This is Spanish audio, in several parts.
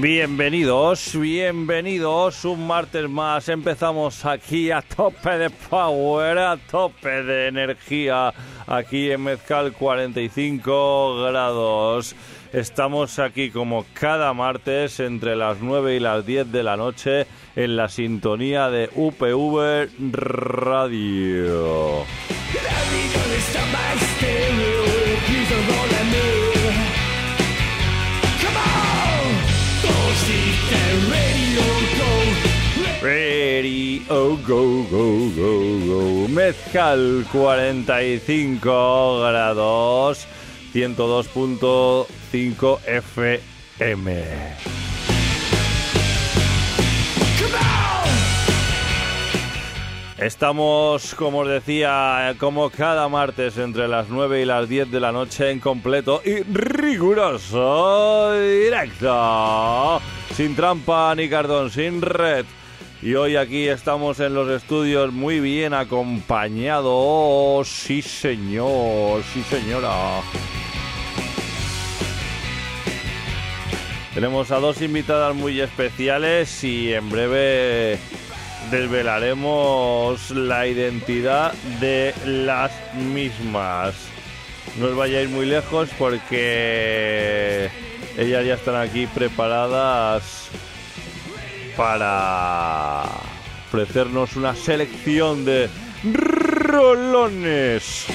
Bienvenidos, un martes más. Empezamos aquí a tope de power, a tope de energía, aquí en Mezcal 45 grados. Estamos aquí como cada martes entre las 9 y las 10 de la noche en la sintonía de UPV Radio. Ready, oh, go, go, go, go. Mezcal 45 grados, 102.5 FM. Estamos, como os decía, como cada martes entre las 9 y las 10 de la noche en completo y riguroso directo. Sin trampa ni cartón, sin red. Y hoy aquí estamos en los estudios muy bien acompañados. Oh, sí señor, sí señora. Tenemos a dos invitadas muy especiales y en breve desvelaremos la identidad de las mismas. No os vayáis muy lejos porque ellas ya están aquí preparadas para ofrecernos una selección de rolones.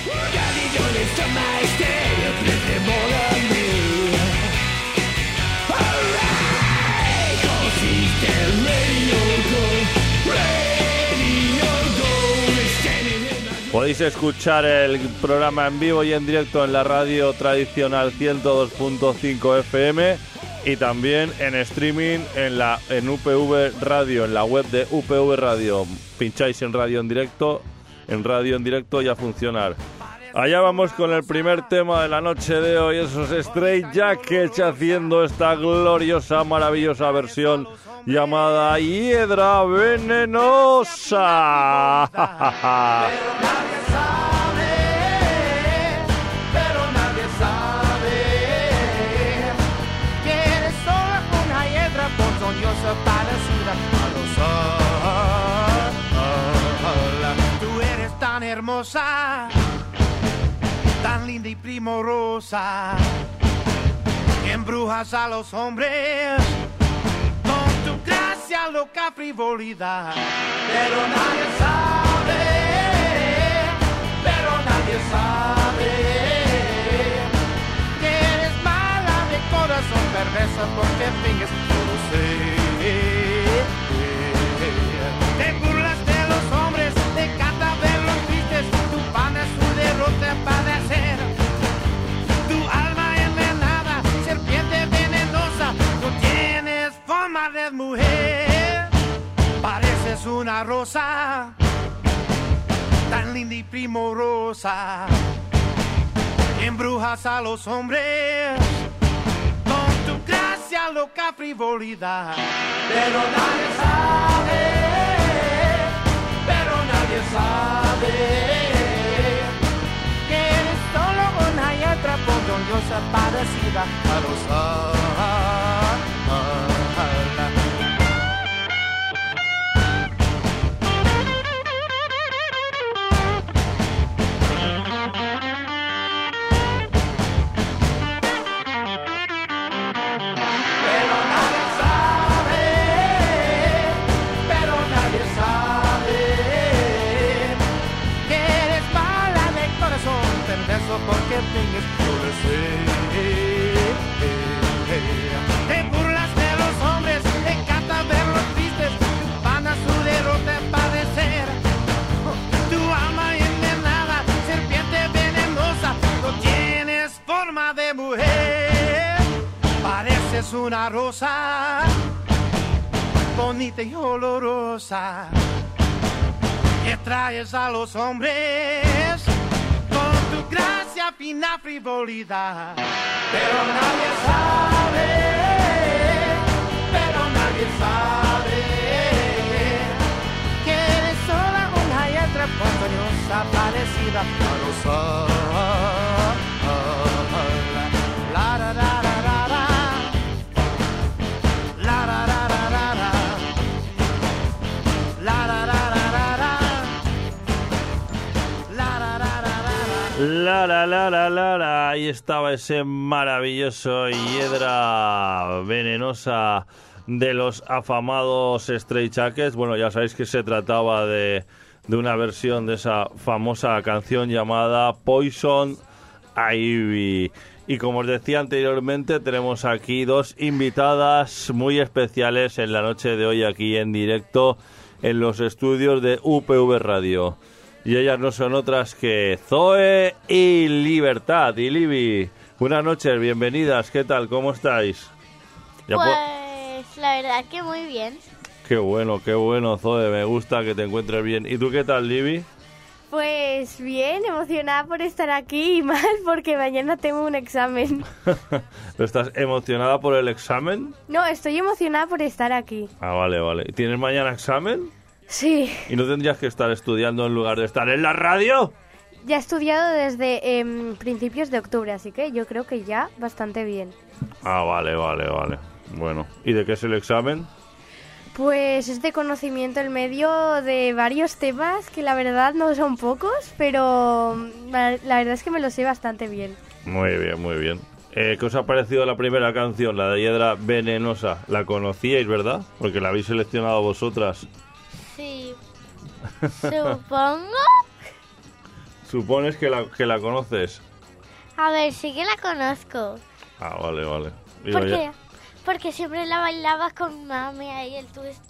Podéis escuchar el programa en vivo y en directo en la radio tradicional 102.5 FM y también en streaming en UPV Radio, en la web de UPV Radio. Pincháis en radio en directo y a funcionar. Allá vamos con el primer tema de la noche de hoy, esos Stray Jackets haciendo esta gloriosa, maravillosa versión llamada Hiedra Venenosa. Parecida a los sol. Tú eres tan hermosa, tan linda y primorosa, embrujas a los hombres con tu gracia, loca frivolidad. Pero nadie sabe que eres mala de corazón, perversa porque finges. Te burlas de los hombres, te encanta verlos tristes, tu pan es su derrota padecer. Tu alma envenenada, serpiente venenosa, no tienes forma de mujer. Pareces una rosa, tan linda y primorosa, embrujas a los hombres. Loca frivolidad, pero nadie sabe que eres solo una hiedra ponzoñosa parecida a los sol. Porque tengas te burlas de los hombres, te encanta verlos tristes, tu pan a su derrota padecer. Tu alma envenenada, serpiente venenosa, no tienes forma de mujer. Pareces una rosa, bonita y olorosa, que traes a los hombres gracia, fina frivolidad. Pero nadie sabe que eres sola una hiedra ponzoñosa parecida a los sol. La, la, la, la, la, la. Ahí estaba ese maravilloso hiedra venenosa de los afamados Stray Jackets. Bueno, ya sabéis que se trataba de una versión de esa famosa canción llamada Poison Ivy. Y como os decía anteriormente, tenemos aquí dos invitadas muy especiales en la noche de hoy aquí en directo en los estudios de UPV Radio. Y ellas no son otras que Zoe y Libertad. Y Libby, buenas noches, bienvenidas, ¿qué tal? ¿Cómo estáis? Pues la verdad que muy bien. Qué bueno, Zoe, me gusta que te encuentres bien. ¿Y tú qué tal, Libby? Pues bien, emocionada por estar aquí y mal porque mañana tengo un examen. ¿Estás emocionada por el examen? No, estoy emocionada por estar aquí. Ah, vale. ¿Y tienes mañana examen? Sí. ¿Y no tendrías que estar estudiando en lugar de estar en la radio? Ya he estudiado desde principios de octubre, así que yo creo que ya bastante bien. Ah, vale. Bueno, ¿y de qué es el examen? Pues es de conocimiento el medio de varios temas que la verdad no son pocos, pero la verdad es que me lo sé bastante bien. Muy bien. ¿Qué os ha parecido la primera canción, la de Hiedra Venenosa? ¿La conocíais, verdad? Porque la habéis seleccionado vosotras. Sí. Supongo. ¿Supones que la conoces? A ver, sí que la conozco. Ah, vale. ¿Por qué? Porque siempre la bailabas con mami ahí, el twist.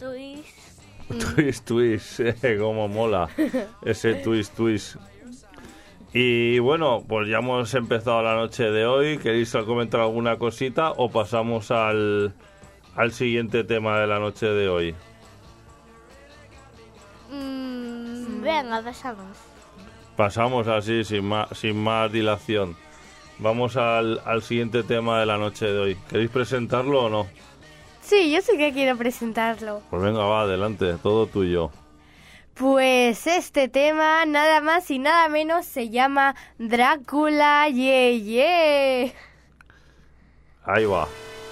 Twist, cómo mola ese twist. Y bueno, pues ya hemos empezado la noche de hoy. ¿Queréis comentar alguna cosita o pasamos al siguiente tema de la noche de hoy? Venga, pasamos. Pasamos así, sin más dilación. Vamos al siguiente tema de la noche de hoy. ¿Queréis presentarlo o no? Sí, yo sí que quiero presentarlo. Pues venga, va, adelante, todo tuyo. Pues este tema, nada más y nada menos, se llama Drácula Yeye. Ahí va.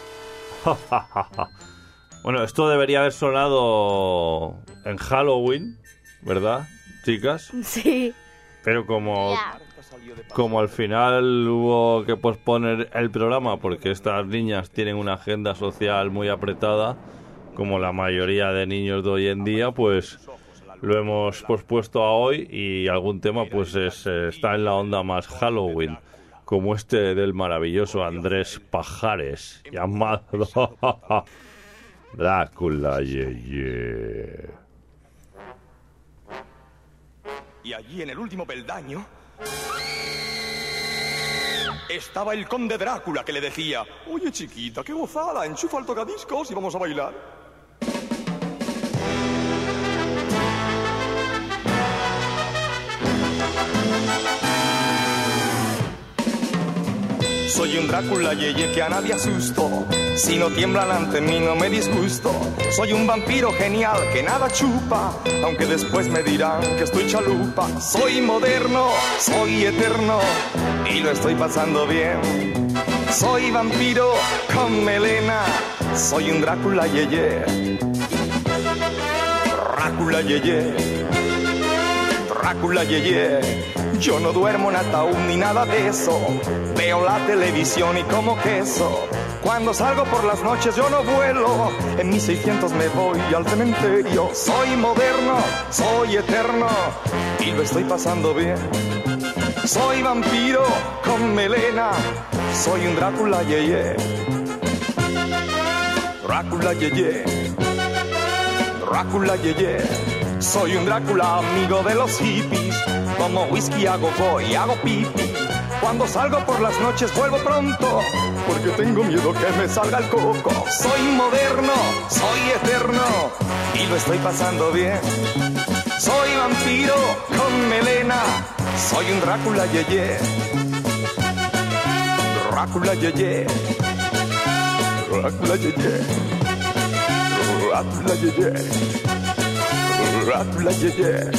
Bueno, esto debería haber sonado en Halloween, ¿verdad, chicas? Sí. Pero como al final hubo que posponer el programa porque estas niñas tienen una agenda social muy apretada, como la mayoría de niños de hoy en día, pues lo hemos pospuesto a hoy y algún tema pues está en la onda más Halloween, como este del maravilloso Andrés Pajares, llamado Drácula Yeye. Y allí en el último peldaño estaba el conde Drácula, que le decía: oye chiquita, qué gozada, enchufa el tocadiscos y vamos a bailar. Soy un Drácula yeye que a nadie asusto. Si no tiemblan ante mí no me disgusto. Soy un vampiro genial que nada chupa, aunque después me dirán que estoy chalupa. Soy moderno, soy eterno y lo estoy pasando bien. Soy vampiro con melena, soy un Drácula yeye. Drácula yeye, Drácula yeye. Yo no duermo en ataúd ni nada de eso. Veo la televisión y como queso. Cuando salgo por las noches yo no vuelo. En mis 600 me voy al cementerio. Soy moderno, soy eterno y lo estoy pasando bien. Soy vampiro con melena, soy un Drácula yeye. Drácula yeye, Drácula yeye. Soy un Drácula amigo de los hippies. Como whisky hago y hago pipi. Cuando salgo por las noches vuelvo pronto, porque tengo miedo que me salga el coco. Soy moderno, soy eterno y lo estoy pasando bien. Soy vampiro con melena, soy un Drácula yeye. Drácula yeye, Drácula yeye, Drácula yeye, Drácula yeye.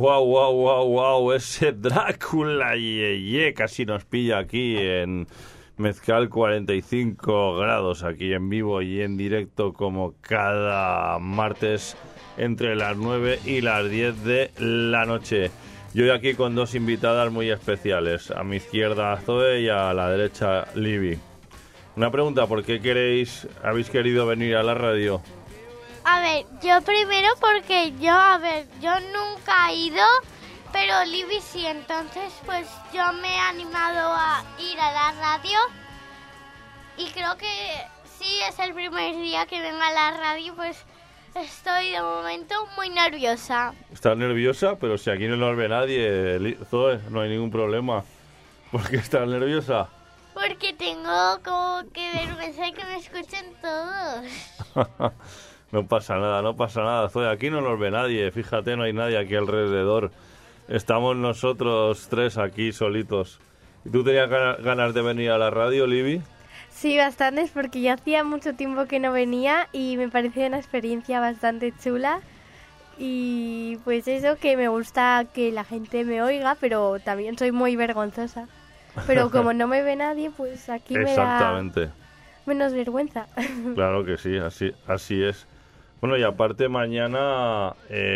Wow, ese Drácula Yeye casi nos pilla aquí en Mezcal 45 grados aquí en vivo y en directo como cada martes entre las 9 y las 10 de la noche. Yo hoy aquí con dos invitadas muy especiales, a mi izquierda Zoe y a la derecha Libby. Una pregunta, ¿por qué habéis querido venir a la radio? A ver, yo primero porque yo nunca he ido, pero Libby sí, entonces pues yo me he animado a ir a la radio y creo que sí es el primer día que vengo a la radio, pues estoy de momento muy nerviosa. ¿Estás nerviosa? Pero si aquí no nos ve nadie, Zoe, no hay ningún problema. ¿Por qué estás nerviosa? Porque tengo como que vergüenza de que me escuchen todos. No pasa nada, Zoe, aquí no nos ve nadie, fíjate, no hay nadie aquí alrededor. Estamos nosotros tres aquí solitos. ¿Y tú tenías ganas de venir a la radio, Libby? Sí, bastantes, porque ya hacía mucho tiempo que no venía y me parecía una experiencia bastante chula. Y pues eso, que me gusta que la gente me oiga, pero también soy muy vergonzosa. Pero como no me ve nadie, pues aquí me da menos vergüenza. Claro que sí, así es. Bueno, y aparte mañana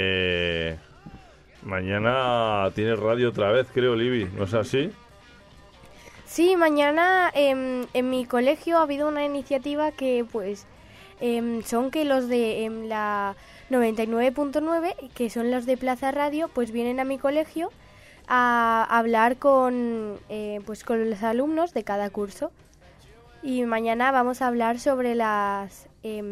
tienes radio otra vez, creo, Libby, ¿no es así? Sí, mañana en mi colegio ha habido una iniciativa que pues son que los de la 99.9, que son los de Plaza Radio, pues vienen a mi colegio a hablar con los alumnos de cada curso. Y mañana vamos a hablar sobre las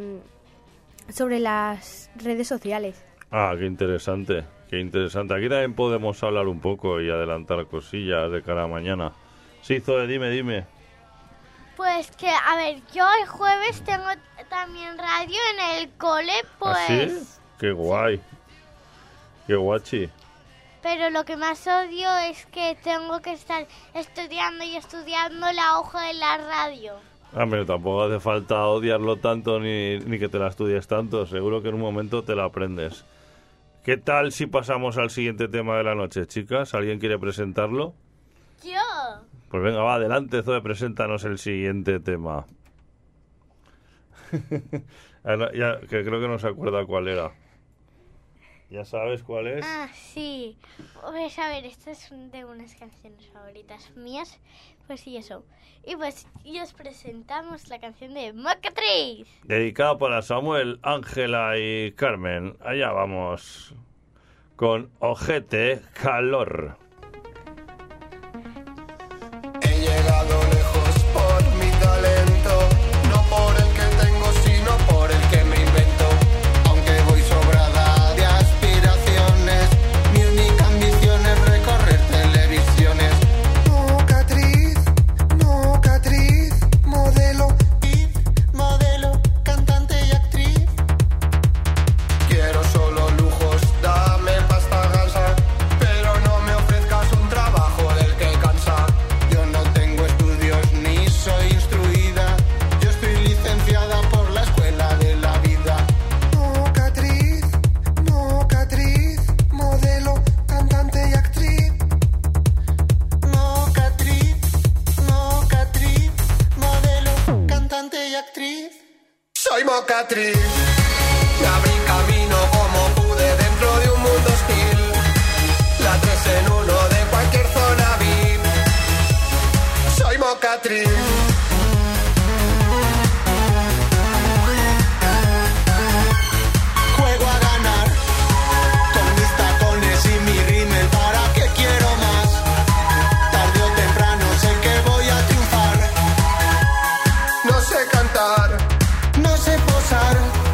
redes sociales. Ah, qué interesante. Aquí también podemos hablar un poco y adelantar cosillas de cara a mañana. Sí, Zoe, dime. Pues que, a ver, yo el jueves tengo también radio en el cole, pues... ¿Ah, sí? ¡Qué guay! ¡Qué guachi! Pero lo que más odio es que tengo que estar estudiando la hoja de la radio. Hombre, tampoco hace falta odiarlo tanto ni que te la estudies tanto. Seguro que en un momento te la aprendes. ¿Qué tal si pasamos al siguiente tema de la noche, chicas? ¿Alguien quiere presentarlo? ¡Yo! Pues venga, va, adelante, Zoe, preséntanos el siguiente tema. Ya, que creo que no se acuerda cuál era. ¿Ya sabes cuál es? Ah, sí. Pues a ver, esta es de unas canciones favoritas mías. Pues sí, eso. Y pues, y os presentamos la canción de Mocatriz. Dedicada para Samuel, Ángela y Carmen. Allá vamos. Con Ojete Calor. He llegado lejos por mi talento, no por el que tengo, sino por el que me invento. Aunque voy sobrada de aspiraciones, mi única ambición es recorrer televisiones. Mocatriz, modelo, cantante y actriz. Quiero solo lujos, dame pasta gansa, pero no me ofrezcas un trabajo del que cansa. Yo no tengo estudios ni soy instruida, yo estoy licenciada por la escuela de la vida. Mocatriz, modelo, cantante y actriz. Mocatriz, modelo, cantante y actriz. Soy Mocatriz, me abrí camino como pude dentro de un mundo hostil. La 3 en 1 de cualquier zona VIP. Soy Mocatriz. Juego a ganar con mis tacones y mi rímel. ¿Para qué quiero más? Tarde o temprano sé que voy a triunfar. No sé cantar, no sé posar.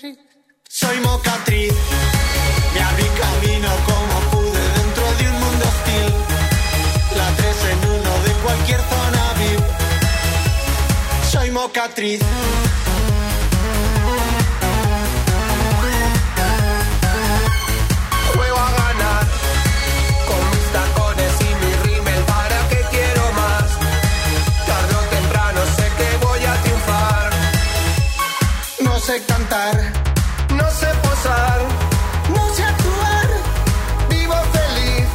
Soy mocatriz, me abrí camino como pude dentro de un mundo hostil. La 3 en 1 de cualquier zona VIP. Soy mocatriz. Juego a ganar con mis tacones y mi rímel. ¿Para qué quiero más? Tarde o temprano sé que voy a triunfar. No sé cantar, no sé posar, no sé actuar, vivo feliz.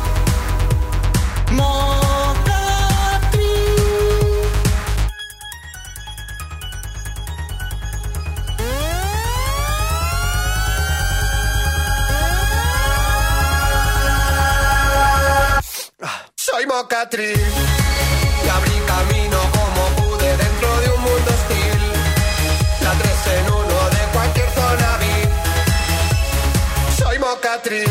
Mocatriz. Soy mocatriz y abrí camino como pude dentro de un mundo hostil. La 3 en 1 de cualquier zona VIP. Soy mocatriz.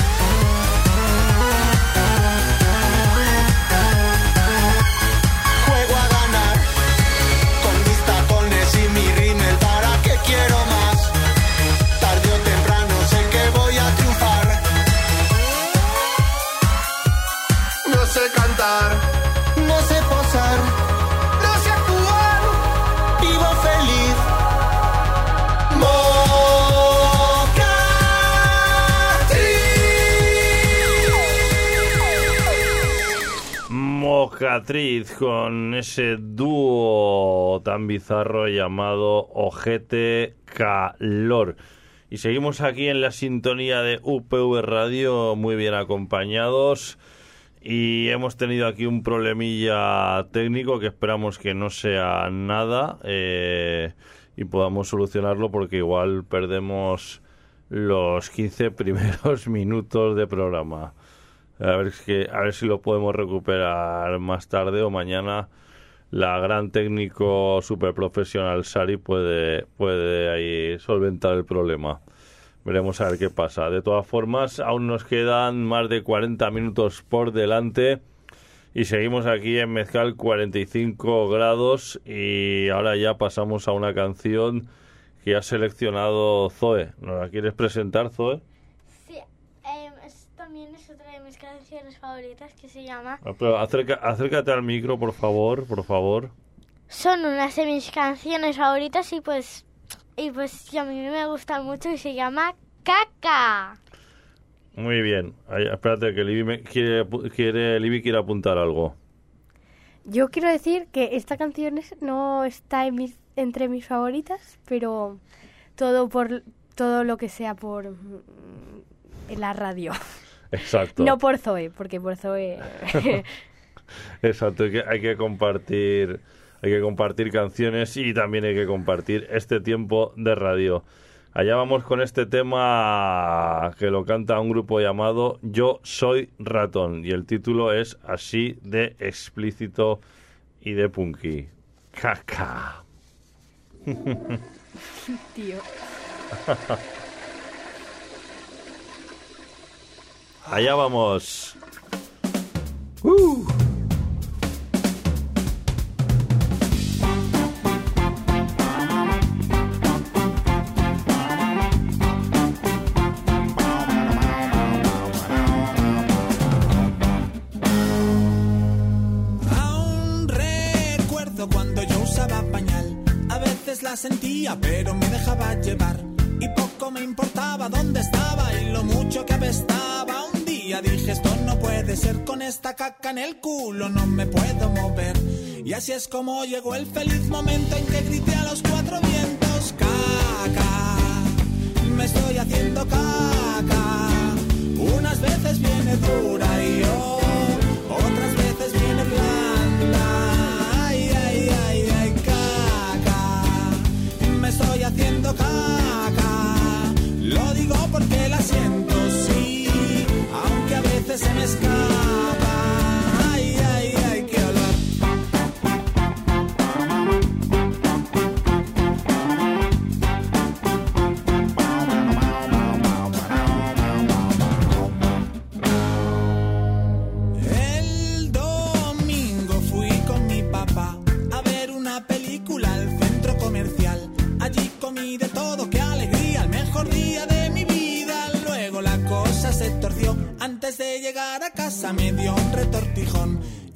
Juego a ganar con mis tacones y mi rímel. ¿Para qué quiero más? Tarde o temprano sé que voy a triunfar. No sé cantar, no sé posar, no sé actuar, vivo feliz. Mocatriz con ese dúo tan bizarro llamado Ojete Calor. Y seguimos aquí en la sintonía de UPV Radio, muy bien acompañados. Y hemos tenido aquí un problemilla técnico que esperamos que no sea nada y podamos solucionarlo, porque igual perdemos los 15 primeros minutos de programa. A ver si lo podemos recuperar más tarde o mañana. La gran técnico super profesional Sari puede ahí solventar el problema. Veremos a ver qué pasa. De todas formas, aún nos quedan más de 40 minutos por delante y seguimos aquí en Mezcal 45 grados, y ahora ya pasamos a una canción que ha seleccionado Zoe. ¿Nos la quieres presentar, Zoe? Sí, también es otra de mis canciones favoritas, que se llama... Pero acércate al micro, por favor. Son unas de mis canciones favoritas y pues a mí me gustan mucho, y se llama Caca. Muy bien. Ay, espérate, que Libby quiere apuntar algo. Yo quiero decir que esta canción no está entre mis favoritas, pero todo lo que sea por en la radio. Exacto. No por Zoe, porque por Zoe... Exacto, hay que compartir canciones, y también hay que compartir este tiempo de radio. Allá vamos con este tema que lo canta un grupo llamado Yo Soy Ratón, y el título es así de explícito y de punky. Caca. Tío. Allá vamos. Aún recuerdo cuando yo usaba pañal. A veces la sentía, pero me dejaba llevar. Y poco me importaba dónde estaba y lo mucho que apestaba. Un día dije, esto no puede ser, con esta caca en el culo no me puedo mover. Y así es como llegó el feliz momento en que grité a los cuatro vientos: caca, me estoy haciendo caca. Unas veces viene dura y yo, otras veces viene blanda. Ay, ay, ay, ay, caca, me estoy haciendo caca. Lo digo porque la siento, sí, aunque a veces se me escapa. Ay, ay, ay, qué olor.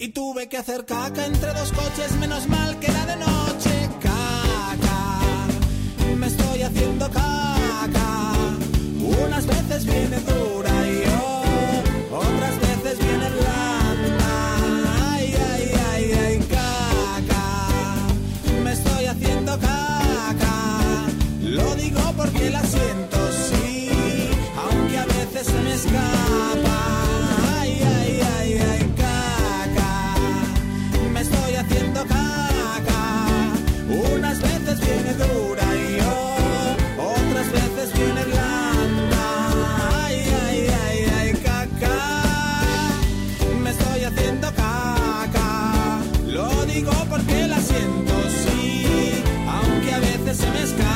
y tuve que hacer caca entre dos coches, menos mal que era de noche. Caca, me estoy haciendo caca. Unas veces viene dura y otras veces viene blanda. Ay, ay, ay, ay, caca, me estoy haciendo caca. Lo digo porque la siento, sí, aunque a veces se me escapa. Ay, ay, ay, ay, caca, me estoy haciendo caca. Unas veces viene dura y otras veces viene blanda. Ay, ay, ay, ay, caca, me estoy haciendo caca. Lo digo porque la siento, sí, aunque a veces se me escapa.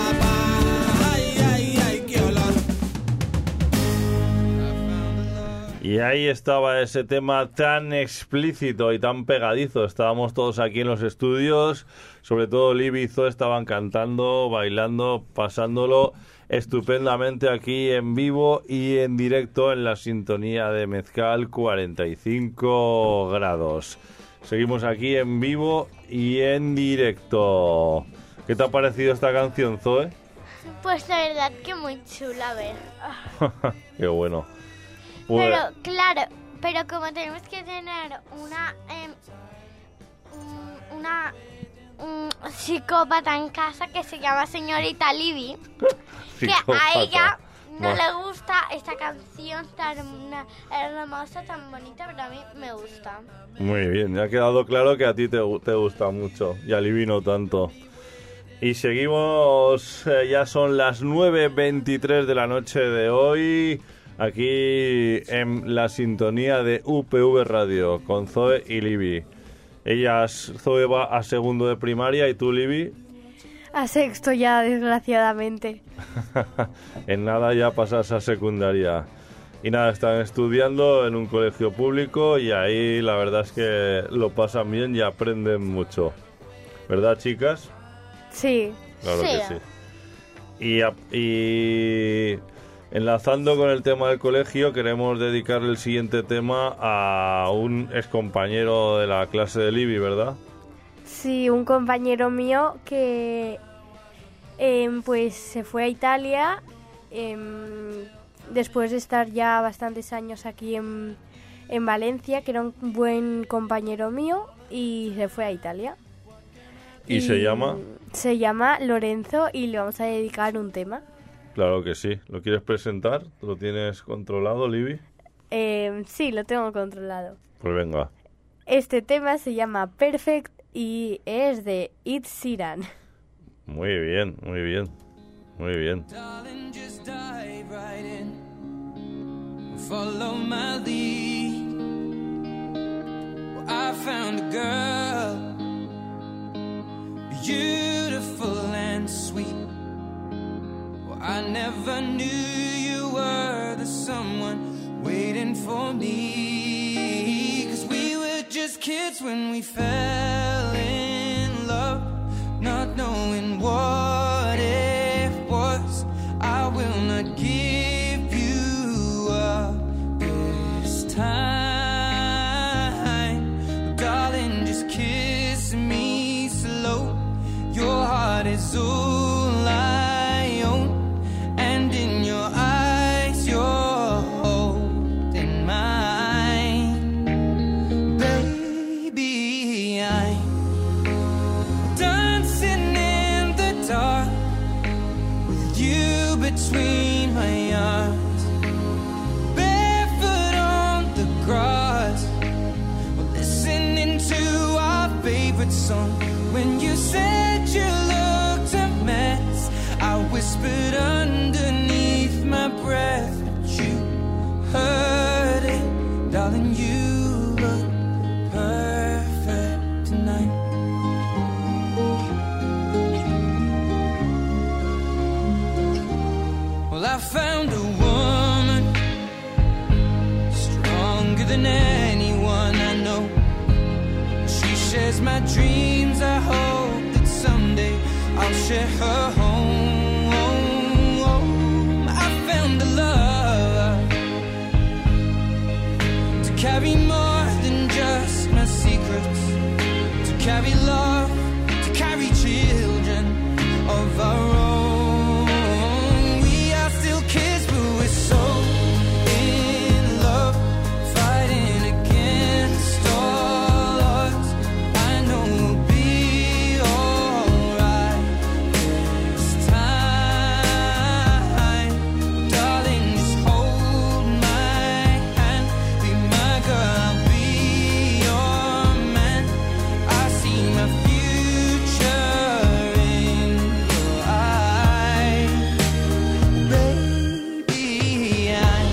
Y ahí estaba ese tema tan explícito y tan pegadizo. Estábamos todos aquí en los estudios, sobre todo Libby y Zoe estaban cantando, bailando, pasándolo estupendamente aquí en vivo y en directo en la sintonía de Mezcal 45 grados. Seguimos aquí en vivo y en directo. ¿Qué te ha parecido esta canción, Zoe? Pues la verdad que muy chula, a ver. Qué bueno. Pues... Pero claro, pero como tenemos que tener una psicópata en casa que se llama señorita Libby, que a ella no le gusta esta canción tan hermosa, tan bonita, pero a mí me gusta. Muy bien, ya ha quedado claro que a ti te gusta mucho y a Libby no tanto. Y seguimos, ya son las 9:23 de la noche de hoy, aquí en la sintonía de UPV Radio, con Zoe y Libby. Zoe va a segundo de primaria y tú, Libby, a sexto ya, desgraciadamente. En nada ya pasas a secundaria. Y nada, están estudiando en un colegio público y ahí la verdad es que lo pasan bien y aprenden mucho. ¿Verdad, chicas? Sí. Claro Sí. que sí. Y enlazando con el tema del colegio, queremos dedicarle el siguiente tema a un excompañero de la clase de Libby, ¿verdad? Sí, un compañero mío que pues se fue a Italia después de estar ya bastantes años aquí en Valencia, que era un buen compañero mío, y se fue a Italia. ¿Y se llama? Se llama Lorenzo y le vamos a dedicar un tema. Claro que sí. ¿Lo quieres presentar? ¿Lo tienes controlado, Libby? Sí, lo tengo controlado. Pues venga. Este tema se llama Perfect y es de Ed Sheeran. Muy bien, muy bien, muy bien. Darling, just dive right in. Follow my lead. Well, I found a girl, beautiful and sweet. Well, I never knew you were the someone waiting for me. 'Cause we were just kids when we fell in love, not knowing what it was. I will not give you up this time. Darling, just kiss me slow. Your heart is all I own, and in your eyes you're holding mine. Baby, I'm dancing in the dark with you between my arms, barefoot on the grass, listening to our favorite song. When you said you looked a mess, I whispered underneath my breath, but you heard it. Darling, you look perfect tonight. Well, I found a woman stronger than anyone I know. She shares my dreams. I hope that someday I'll share her home. I found a love to carry more than just my carry love, to carry children of our own. We are still kids, but we're so in love, fighting against all odds. I know we'll be alright this time. Darling, just hold my hand, be my girl, I'll be your man. I see my future in your eyes. Baby, I'm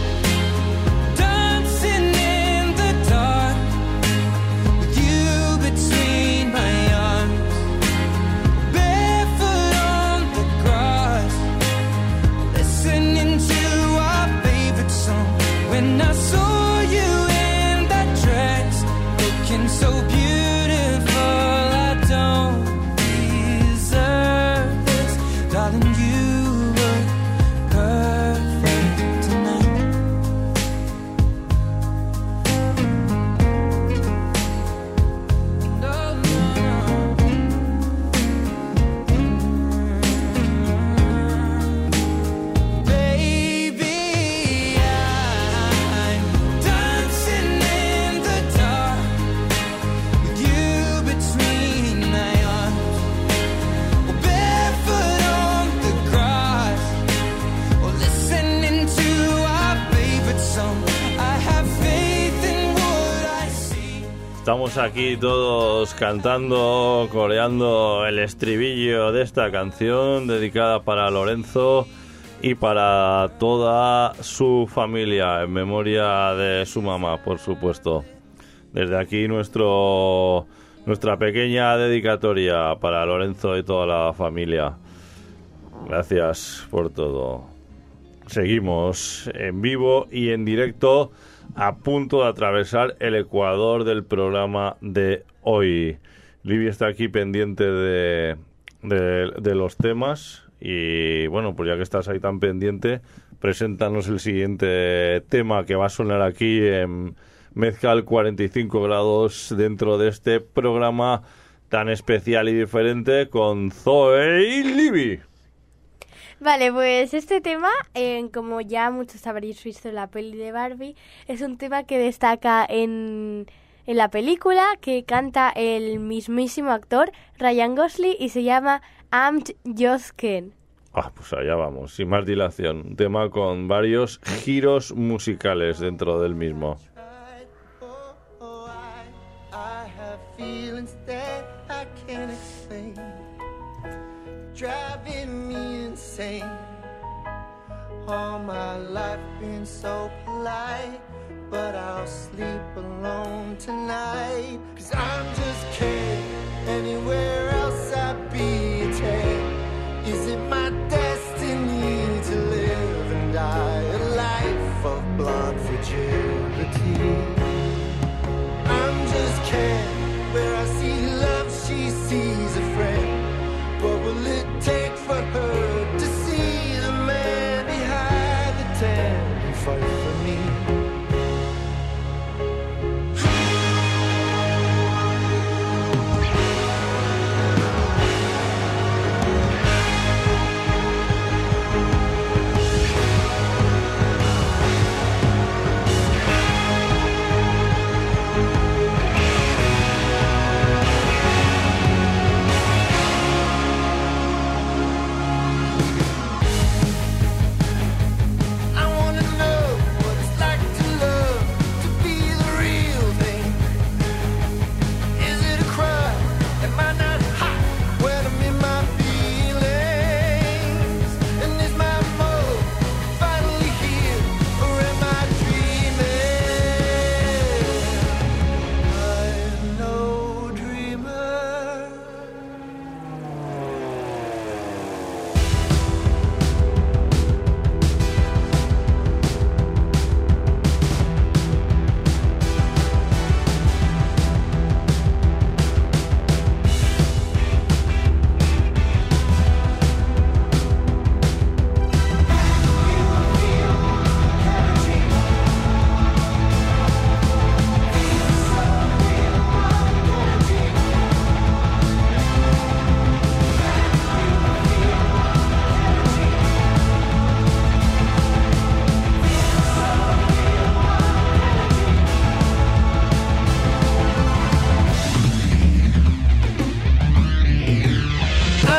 dancing in the dark with you between my arms, barefoot on the grass, listening to our favorite song. When I saw you in that dress, looking so beautiful, I don't deserve this. Darling, you look perfect tonight. No, no, no. Baby, I'm dancing in the dark with you between my arms, or barefoot on the grass, or listening to our favorite song. I have faith in what I see. Estamos aquí todos cantando, coreando el estribillo de esta canción dedicada para Lorenzo y para toda su familia, en memoria de su mamá, por supuesto. Desde aquí nuestra pequeña dedicatoria para Lorenzo y toda la familia. Gracias por todo. Seguimos en vivo y en directo, a punto de atravesar el ecuador del programa de hoy. Libby está aquí pendiente de los temas y bueno, pues ya que estás ahí tan pendiente, preséntanos el siguiente tema que va a sonar aquí en Mezcal 45 grados dentro de este programa tan especial y diferente con Zoe y Libby. Vale, pues este tema, como ya muchos habréis visto en la peli de Barbie, es un tema que destaca en la película, que canta el mismísimo actor Ryan Gosling y se llama I'm Just Ken. Pues allá vamos, sin más dilación. Un tema con varios giros musicales dentro del mismo. I have feelings that I can't explain, driving me insane. All my life been so polite, but I'll sleep alone tonight. 'Cause I'm just kidding, anywhere else I'd be a 10. Is it my destiny to live and die a life of blonde fragility? I'm just kidding, where I see love she sees a friend. What will it take for her to see the man behind the tent and fight for me?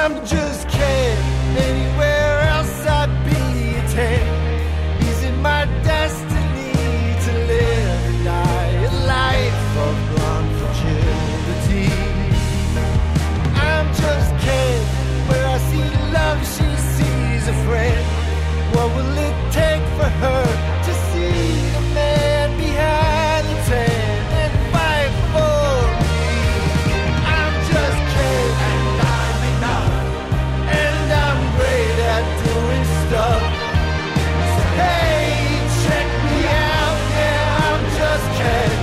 I'm just can't anywhere else I'd be attend. Is it my destiny to live and die a life of blonde fragility? I'm just can't where I see love, she sees a friend. What will it take for her to see the man behind the tent and fight for me? I'm just can't, and I'm enough, and I'm great at doing stuff. So hey, check me out, yeah, I'm just Ken.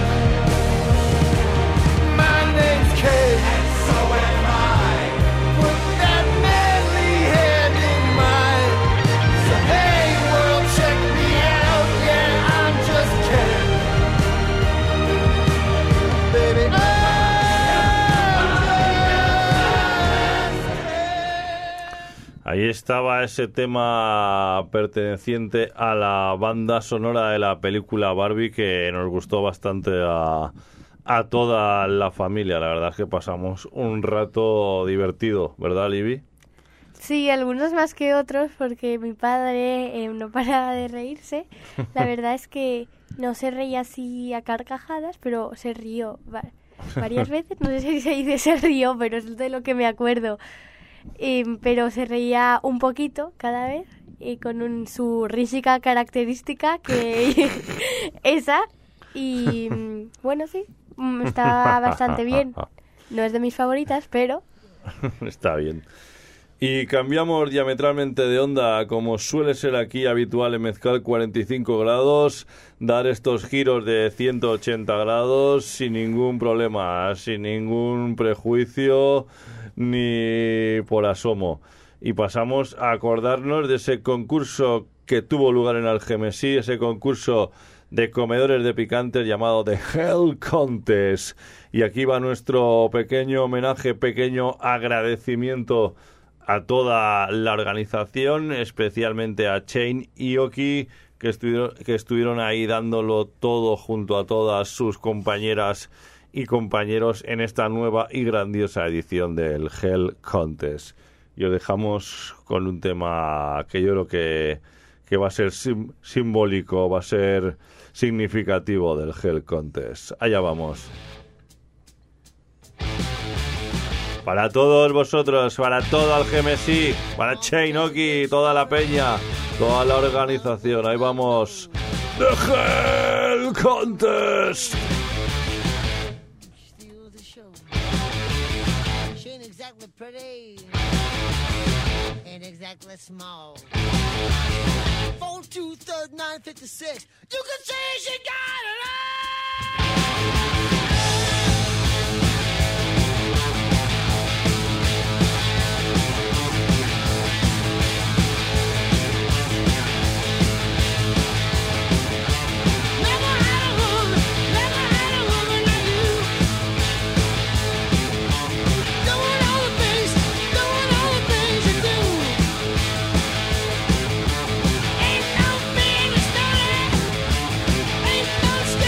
My name's Ken, and so am I. Put that manly hand in mine. So hey, world, check me out, yeah, I'm just Ken. Baby, I'm just Ken. Ahí estaba ese tema perteneciente a la banda sonora de la película Barbie, que nos gustó bastante a toda la familia. La verdad es que pasamos un rato divertido, ¿verdad, Libby? Sí, algunos más que otros, porque mi padre no paraba de reírse. La verdad es que no se reía así a carcajadas, pero se rió varias veces. No sé si se dice se rió, pero es de lo que me acuerdo. Pero se reía un poquito cada vez, con su risica característica, que esa. Y bueno, sí, está bastante bien. No es de mis favoritas, pero... Está bien. Y cambiamos diametralmente de onda, como suele ser aquí habitual en Mezcal 45 grados, dar estos giros de 180 grados sin ningún problema, sin ningún prejuicio ni por asomo. Y pasamos a acordarnos de ese concurso que tuvo lugar en Algemesí, ese concurso de comedores de picantes llamado The Hell Contest. Y aquí va nuestro pequeño homenaje, pequeño agradecimiento a toda la organización, especialmente a Shane y Oki, que estuvieron ahí dándolo todo junto a todas sus compañeras y compañeros en esta nueva y grandiosa edición del Hell Contest. Y os dejamos con un tema que yo creo que va a ser simbólico, va a ser significativo del Hell Contest. Allá vamos. Para todos vosotros, para todo Algemesí, para Shane, Oki, toda la peña, toda la organización. Ahí vamos. The Hell Contest. Exactly pretty and exactly small. 4 2 3 9 56. You can say she got it all. Ain't no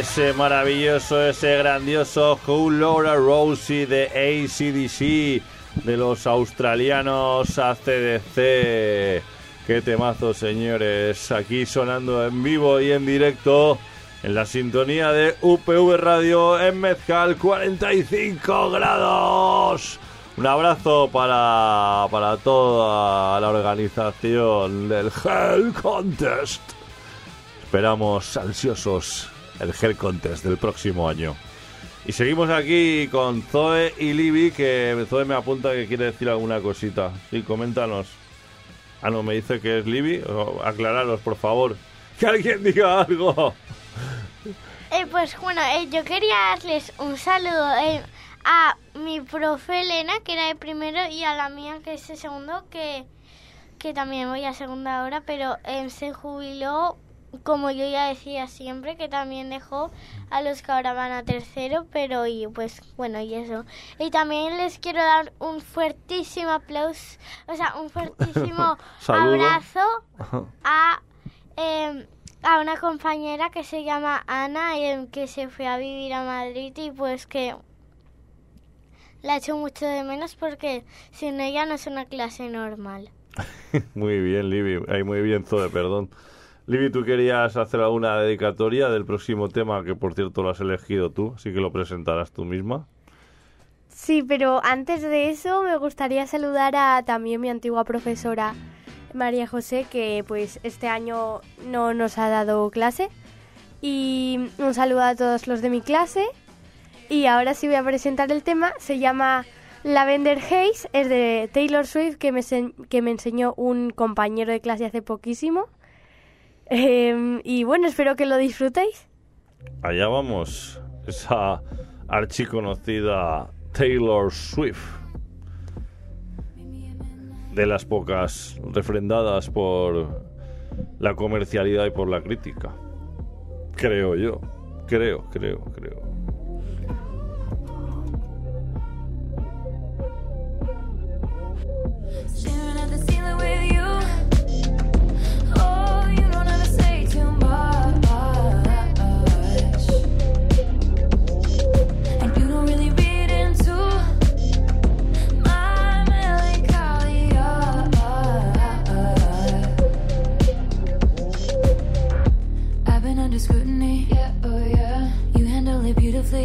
ese maravilloso, ese grandioso Who Laura Rosie de AC/DC, de los australianos AC/DC. Qué temazo, señores, aquí sonando en vivo y en directo en la sintonía de UPV Radio en Mezcal, 45 grados. Un abrazo para toda la organización del Hell Contest. Esperamos ansiosos el Hell Contest del próximo año. Y seguimos aquí con Zoe y Libby, que Zoe me apunta que quiere decir alguna cosita. Sí, coméntanos. Ah, no, me dice que es Libby. Aclararos, por favor. Que alguien diga algo. Pues bueno, yo quería darles un saludo a mi profe Elena, que era de primero, y a la mía, que es de segundo, que también voy a segunda ahora, pero se jubiló, como yo ya decía siempre, que también dejó a los que ahora van a tercero, pero y pues bueno, y eso. Y también les quiero dar un fuertísimo aplauso, o sea, un fuertísimo abrazo a una compañera que se llama Ana, que se fue a vivir a Madrid, y pues que la echo mucho de menos porque sin ella no es una clase normal. Muy bien, Libby. Muy bien, Zoe, perdón. Libby, ¿tú querías hacer alguna dedicatoria del próximo tema, que por cierto lo has elegido tú, así que lo presentarás tú misma? Sí, pero antes de eso me gustaría saludar a también mi antigua profesora María José, que pues este año no nos ha dado clase. Y un saludo a todos los de mi clase. Y ahora sí voy a presentar el tema. Se llama Lavender Haze, es de Taylor Swift, que me enseñó un compañero de clase hace poquísimo. Y bueno, espero que lo disfrutéis. Allá vamos, esa archiconocida Taylor Swift, de las pocas refrendadas por la comercialidad y por la crítica. Creo yo, creo. Scrutiny, yeah, oh yeah. You handle it beautifully.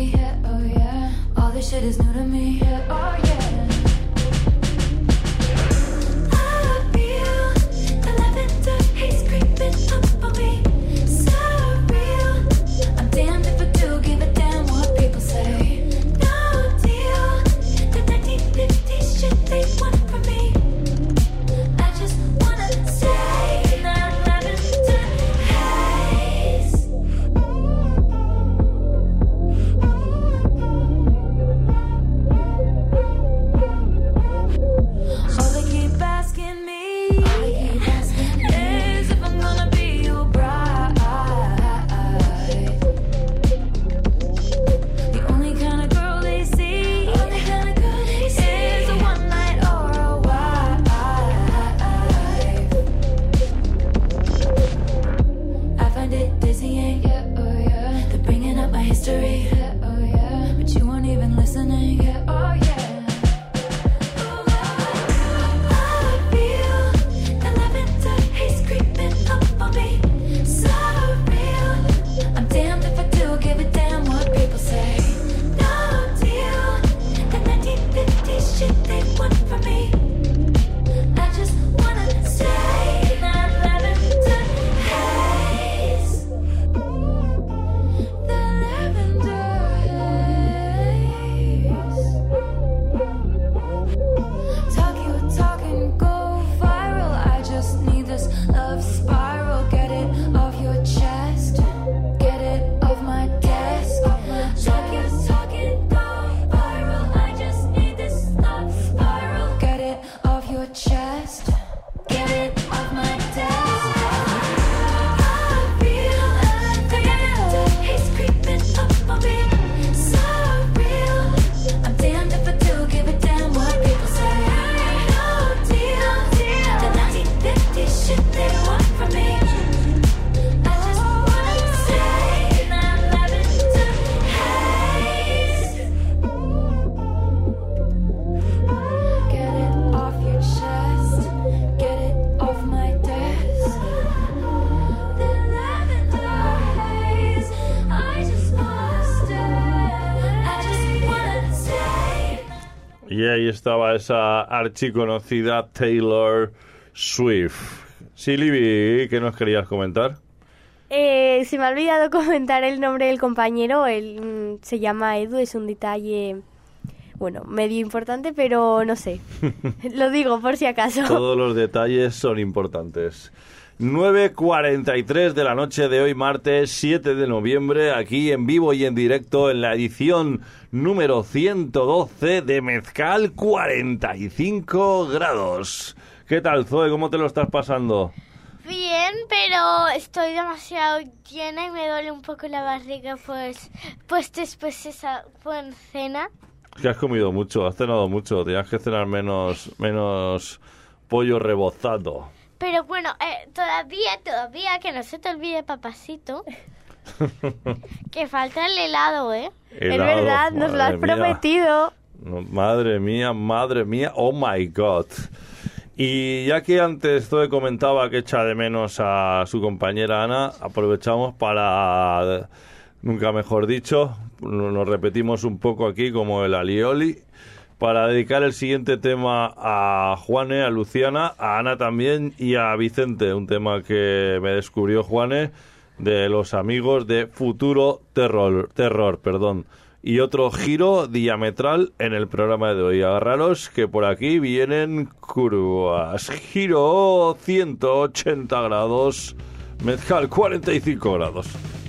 estaba esa archiconocida Taylor Swift. Sí, Libby, ¿qué nos querías comentar? Se me ha olvidado comentar el nombre del compañero. Él se llama Edu, es un detalle, bueno, medio importante, pero no sé. Lo digo por si acaso. Todos los detalles son importantes. 9:43 de la noche de hoy, martes 7 de noviembre, aquí en vivo y en directo en la edición número 112 de Mezcal 45 grados. ¿Qué tal, Zoe? ¿Cómo te lo estás pasando? Bien, pero estoy demasiado llena y me duele un poco la barriga, pues después de esa buena cena. Es que has comido mucho, has cenado mucho, tenías que cenar menos pollo rebozado. Pero bueno, todavía, que no se te olvide, papacito, que falta el helado, ¿eh? Es verdad, nos lo has prometido. No, madre mía, oh my God. Y ya que antes Zoe comentaba que echa de menos a su compañera Ana, aprovechamos para, nunca mejor dicho, nos repetimos un poco aquí como el alioli, para dedicar el siguiente tema a Juane, a Luciana, a Ana también y a Vicente, un tema que me descubrió Juane de los amigos de Futuro Terror, y otro giro diametral en el programa de hoy. Agarraros que por aquí vienen curvas. Giro 180 grados, Mezcal 45 grados.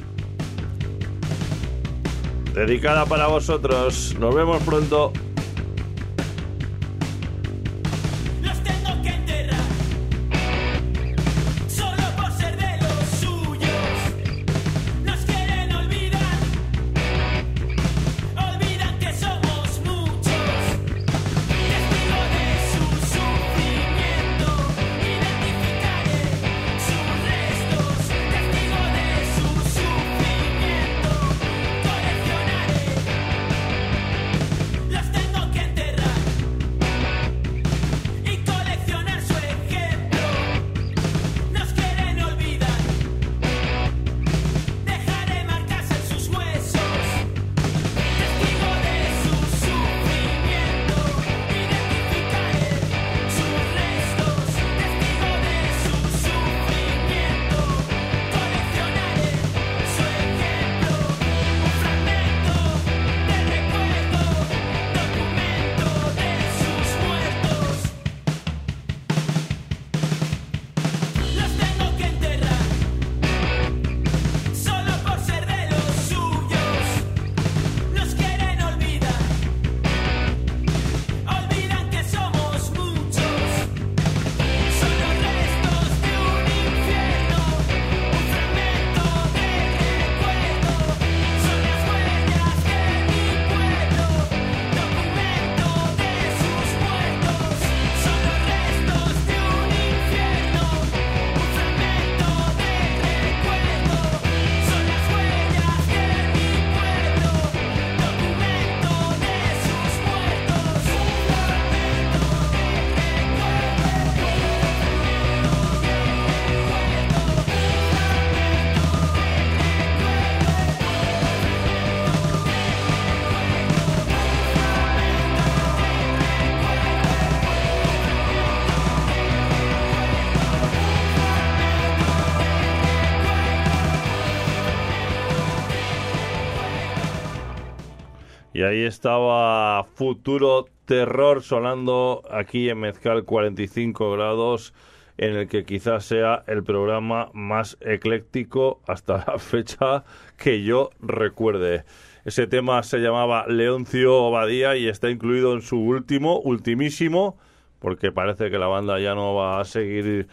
Dedicada para vosotros. Nos vemos pronto. Y ahí estaba Futuro Terror sonando aquí en Mezcal 45 grados, en el que quizás sea el programa más ecléctico hasta la fecha que yo recuerde. Ese tema se llamaba Leoncio Obadía y está incluido en su ultimísimo, porque parece que la banda ya no va a seguir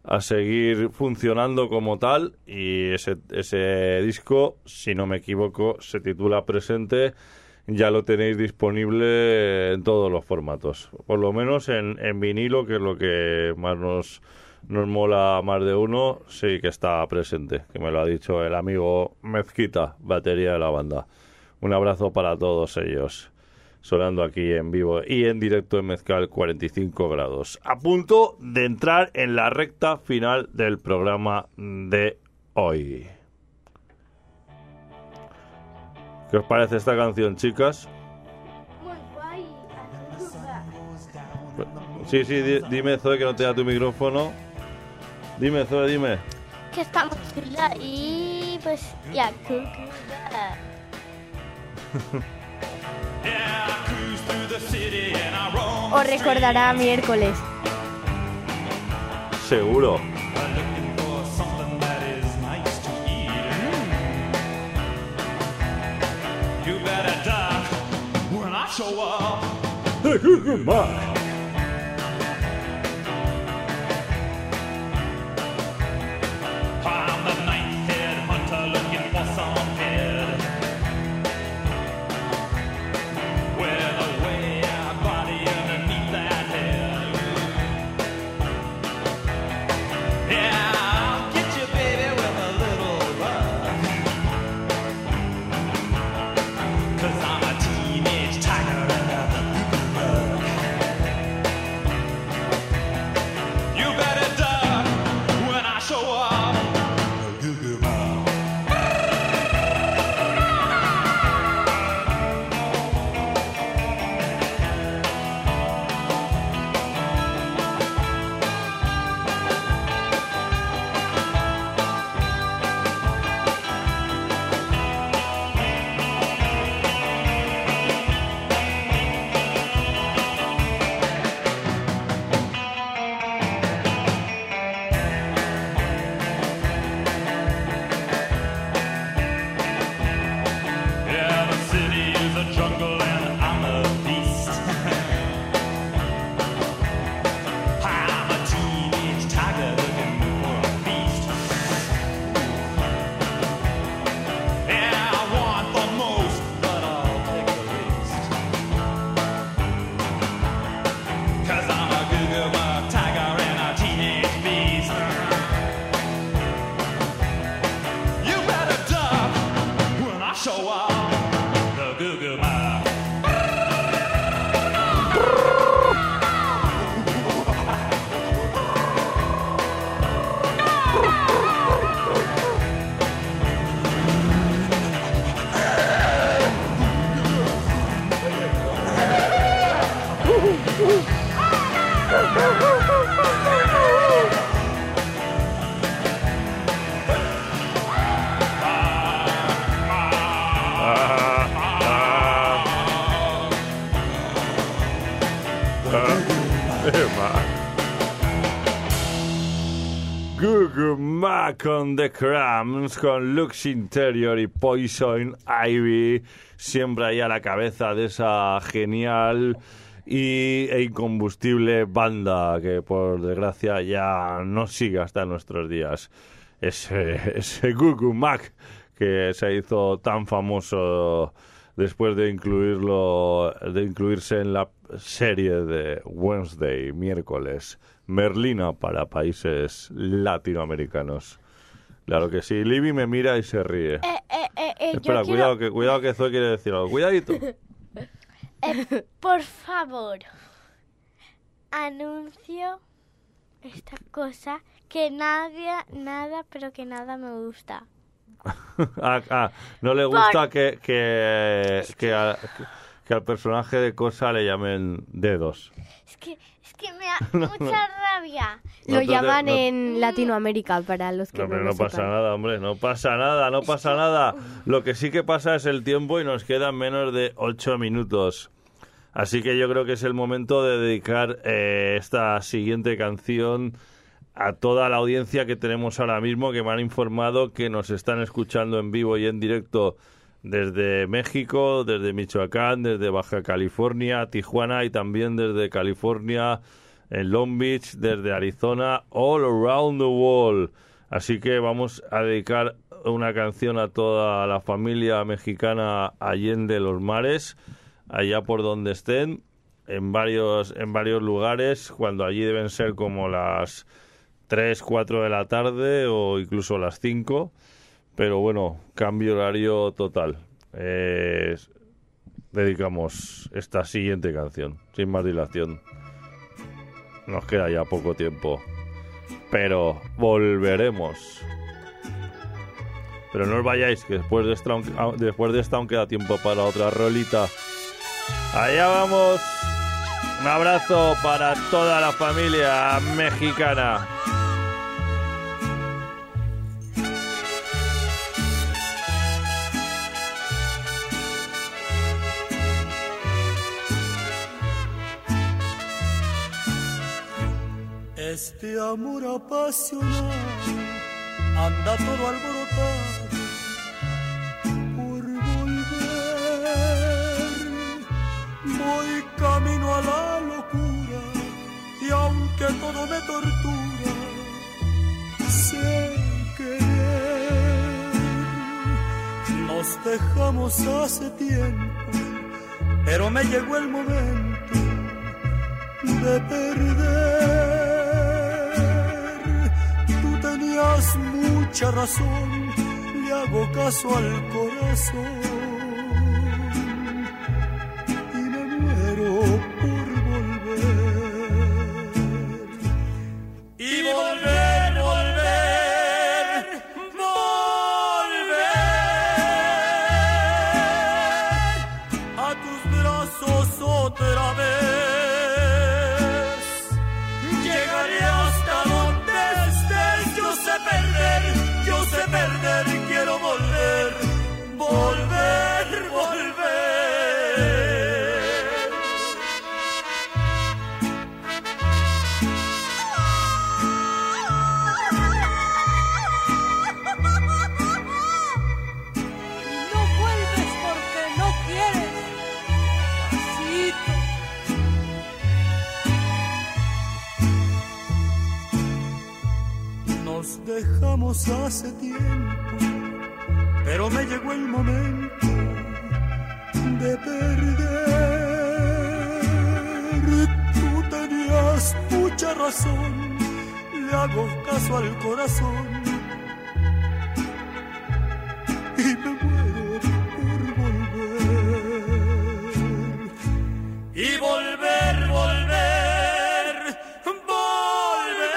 funcionando como tal, y ese disco, si no me equivoco, se titula Presente. Ya lo tenéis disponible en todos los formatos, por lo menos en vinilo, que es lo que más nos mola a más de uno. Sí que está presente, que me lo ha dicho el amigo Mezquita, batería de la banda. Un abrazo para todos ellos, sonando aquí en vivo y en directo en Mezcal 45 grados. A punto de entrar en la recta final del programa de hoy. ¿Qué os parece esta canción, chicas? Muy guay. Sí, dime, Zoe, que no tenga tu micrófono. Dime, Zoe, dime. Que estamos chula y pues ya, Os recordará miércoles. Seguro. The Goo Mac. Goo Goo Mac con The Cramps, con Lux Interior y Poison Ivy, siempre ahí a la cabeza de esa genial e incombustible banda que por desgracia ya no sigue hasta nuestros días. Ese Goo Goo Mac que se hizo tan famoso después de incluirse en la serie de Wednesday, miércoles, Merlina para países latinoamericanos. Claro que sí. Libby me mira y se ríe. Espera, cuidado que Zoe quiere decir algo. Cuidadito. Por favor, anuncio esta cosa que nada me gusta. No le gusta que al personaje de Cosa le llamen dedos. Es que me da mucha rabia. Lo llaman en Latinoamérica, para los que no pasa nada, hombre, no pasa nada. Lo que sí que pasa es el tiempo y nos quedan menos de 8 minutos. Así que yo creo que es el momento de dedicar esta siguiente canción a toda la audiencia que tenemos ahora mismo, que me han informado que nos están escuchando en vivo y en directo desde México, desde Michoacán, desde Baja California, Tijuana y también desde California, en Long Beach, desde Arizona, all around the world. Así que vamos a dedicar una canción a toda la familia mexicana allende los mares, allá por donde estén, en varios lugares, cuando allí deben ser como las 3, 4 de la tarde o incluso las 5. Pero bueno, cambio horario total. Dedicamos esta siguiente canción, sin más dilación. Nos queda ya poco tiempo, pero volveremos. Pero no os vayáis, que después de esta aún queda tiempo para otra rolita. ¡Allá vamos! Un abrazo para toda la familia mexicana. Este amor apasionado anda todo alborotado por volver. Voy camino a la locura y aunque todo me tortura, sé querer. Nos dejamos hace tiempo, pero me llegó el momento de perder. Tenías mucha razón, le hago caso al corazón y me muero por volver. Y volver, volver, volver a tus brazos otra vez. Llegaré hasta donde yo sé perder, quiero volver, volver, volver. No vuelves porque no quieres, pasito. Nos dejamos hace tiempo, pero me llegó el momento de perder. Tú tenías mucha razón, le hago caso al corazón y me muero por volver. Y volver, volver, volver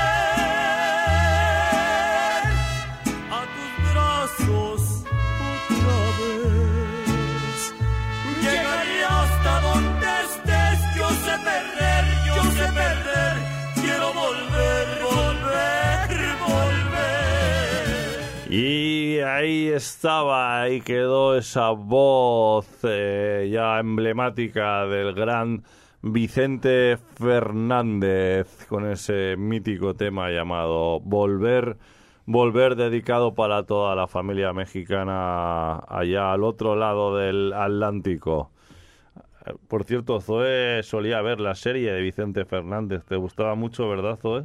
a tus brazos otra vez. Llegaré hasta donde estés, yo sé perder, quiero volver, volver, volver. Y ahí estaba, ahí quedó esa voz ya emblemática del gran Vicente Fernández con ese mítico tema llamado Volver, Volver, dedicado para toda la familia mexicana allá al otro lado del Atlántico. Por cierto, Zoe solía ver la serie de Vicente Fernández. ¿Te gustaba mucho, verdad, Zoe?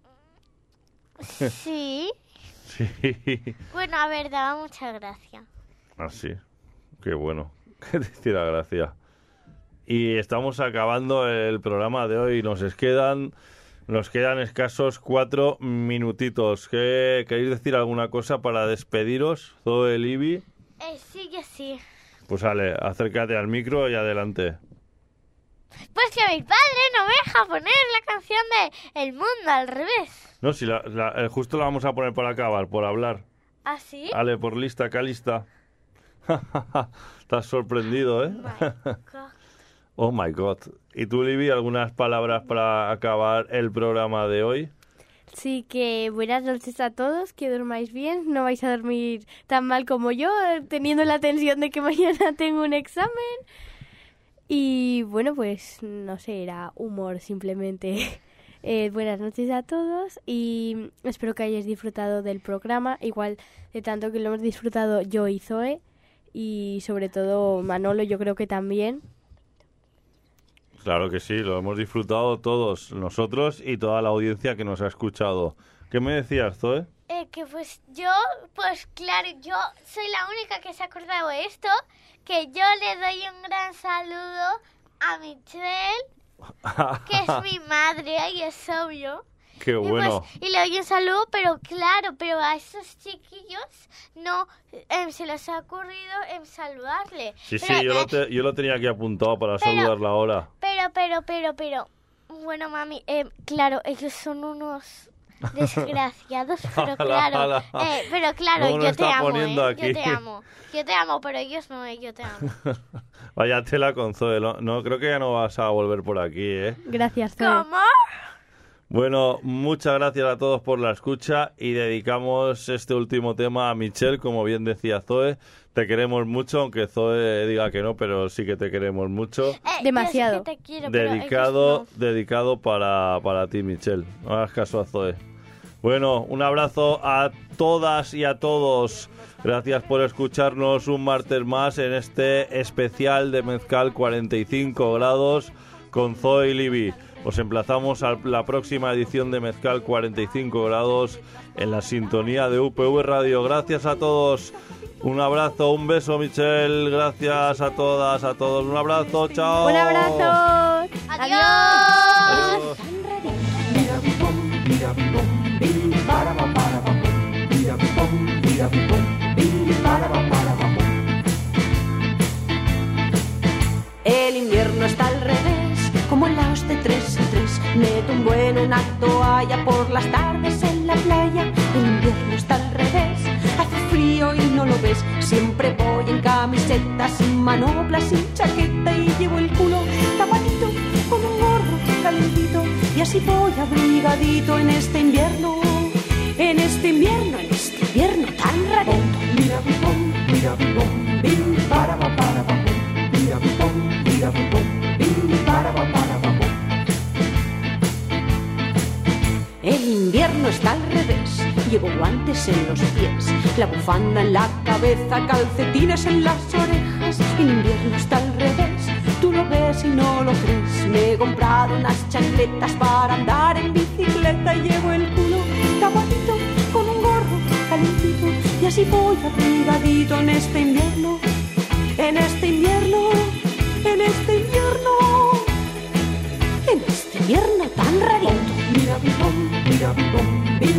Sí. Sí. Bueno, a ver, daba mucha gracia. Ah, sí. Qué bueno. Que te hiciera gracia. Y estamos acabando el programa de hoy. Nos quedan escasos 4 minutitos. ¿Queréis decir alguna cosa para despediros, Zoe, Libby? Sí, yo sí. Pues vale, acércate al micro y adelante. Pues que mi padre no me deja poner la canción de El Mundo al revés. No, si justo la vamos a poner para acabar, por hablar. ¿Ah, sí? Vale, por lista, calista. Estás sorprendido, ¿eh? Oh my God. ¿Y tú, Libby, algunas palabras para acabar el programa de hoy? Sí, que buenas noches a todos, que durmáis bien, no vais a dormir tan mal como yo, teniendo la tensión de que mañana tengo un examen. Y bueno, pues no sé, era humor simplemente. Buenas noches a todos y espero que hayáis disfrutado del programa, igual de tanto que lo hemos disfrutado yo y Zoe, y sobre todo Manolo, yo creo que también. Claro que sí, lo hemos disfrutado todos, nosotros y toda la audiencia que nos ha escuchado. ¿Qué me decías, Zoe? Que pues yo, pues claro, yo soy la única que se ha acordado de esto, que yo le doy un gran saludo a Michelle, que es mi madre, y es obvio. Qué bueno. Y le doy un saludo, pero claro, pero a esos chiquillos no se les ha ocurrido saludarle. Sí, yo lo tenía aquí apuntado para saludarla ahora. Pero, bueno, mami, claro, ellos son unos desgraciados, pero claro, no, yo te amo, aquí. yo te amo, pero ellos no, yo te amo. Vaya tela con Zoe. No, creo que ya no vas a volver por aquí, ¿eh? Gracias, Zoe. ¿Cómo? Bueno, muchas gracias a todos por la escucha y dedicamos este último tema a Michelle, como bien decía Zoe. Te queremos mucho, aunque Zoe diga que no, pero sí que te queremos mucho. Demasiado. Yo sé que te quiero, pero Dedicado para ti, Michelle. No hagas caso a Zoe. Bueno, un abrazo a todas y a todos. Gracias por escucharnos un martes más en este especial de Mezcal 45 grados con Zoe y Libby. Os emplazamos a la próxima edición de Mezcal 45 grados en la sintonía de UPV Radio. Gracias a todos. Un abrazo, un beso, Michelle. Gracias a todas, a todos. Un abrazo, chao. Un abrazo. Adiós. El invierno está al revés, como en la hoste de 3 en 3. Me tumbo en una toalla por las tardes en la playa. El invierno está al revés, hace frío y no lo ves. Siempre voy en camiseta, sin manopla, sin chaqueta y llevo el culo tapadito con un gorro calentito. Y así voy abrigadito en este invierno, en este invierno, en este invierno tan rarito. Mira bipom, bim, para bim, mira bipom, bim, para bim. El invierno está al revés, llevo guantes en los pies, la bufanda en la cabeza, calcetines en las orejas. El invierno está al revés, tú lo ves y no lo crees. Me he comprado unas chancletas para andar en bicicleta y llevo el culo tapadito con un gorro calentito. Y así voy abrigadito en este invierno, en este invierno, en este invierno, en este invierno tan rarito. Mira bipom,